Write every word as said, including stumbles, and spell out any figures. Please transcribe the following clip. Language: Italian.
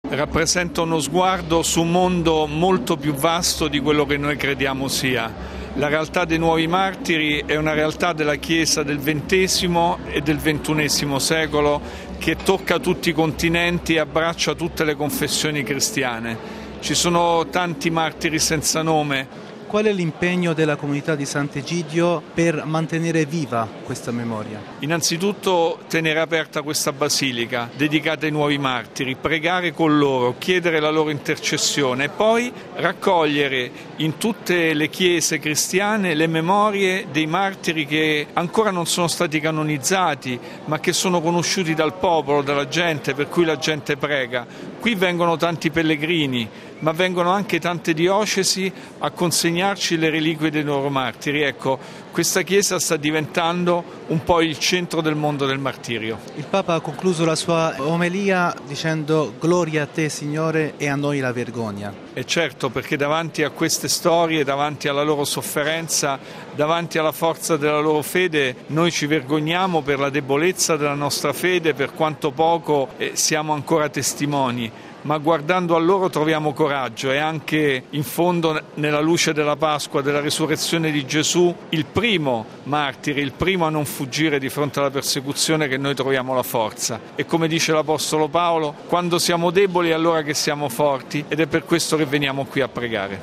rappresenta uno sguardo su un mondo molto più vasto di quello che noi crediamo sia. La realtà dei nuovi martiri è una realtà della Chiesa del ventesimo e del ventunesimo secolo che tocca tutti i continenti e abbraccia tutte le confessioni cristiane. Ci sono tanti martiri senza nome. Qual è l'impegno della comunità di Sant'Egidio per mantenere viva questa memoria? Innanzitutto tenere aperta questa basilica dedicata ai nuovi martiri, pregare con loro, chiedere la loro intercessione e poi raccogliere in tutte le chiese cristiane le memorie dei martiri che ancora non sono stati canonizzati ma che sono conosciuti dal popolo, dalla gente, per cui la gente prega. Qui vengono tanti pellegrini, ma vengono anche tante diocesi a consegnarci le reliquie dei loro martiri. Ecco, questa chiesa sta diventando un po' il centro del mondo del martirio. Il Papa ha concluso la sua omelia dicendo: gloria a te Signore e a noi la vergogna. E certo, perché davanti a queste storie, davanti alla loro sofferenza, davanti alla forza della loro fede, noi ci vergogniamo per la debolezza della nostra fede, per quanto poco eh, siamo ancora testimoni. Ma guardando a loro troviamo coraggio e anche in fondo nella luce della Pasqua, della risurrezione di Gesù, il primo martire, il primo a non fuggire di fronte alla persecuzione, che noi troviamo la forza. E come dice l'Apostolo Paolo, quando siamo deboli è allora che siamo forti, ed è per questo che veniamo qui a pregare.